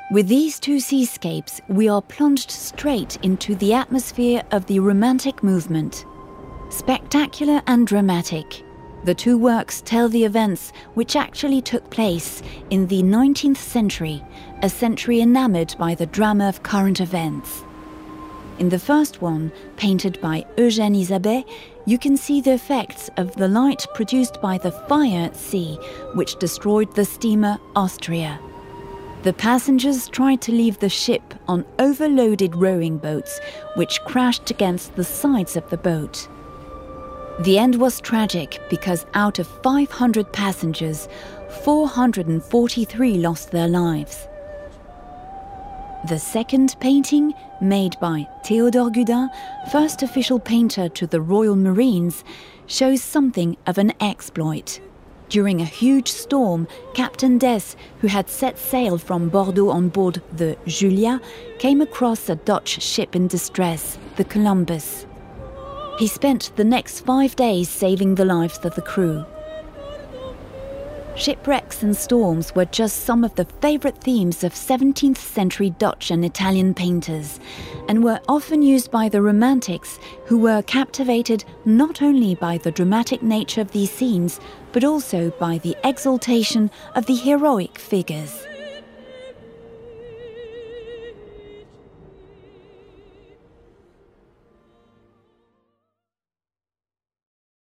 With these two seascapes, we are plunged straight into the atmosphere of the Romantic movement. Spectacular and dramatic, the two works tell the events which actually took place in the 19th century, a century enamored by the drama of current events. In the first one, painted by Eugène Isabey, you can see the effects of the light produced by the fire at sea, which destroyed the steamer Austria. The passengers tried to leave the ship on overloaded rowing boats, which crashed against the sides of the boat. The end was tragic because out of 500 passengers, 443 lost their lives. The second painting, made by Théodore Gudin, first official painter to the Royal Marines, shows something of an exploit. During a huge storm, Captain Des, who had set sail from Bordeaux on board the Julia, came across a Dutch ship in distress, the Columbus. He spent the next 5 days saving the lives of the crew. Shipwrecks and storms were just some of the favourite themes of 17th century Dutch and Italian painters, and were often used by the Romantics, who were captivated not only by the dramatic nature of these scenes, but also by the exaltation of the heroic figures.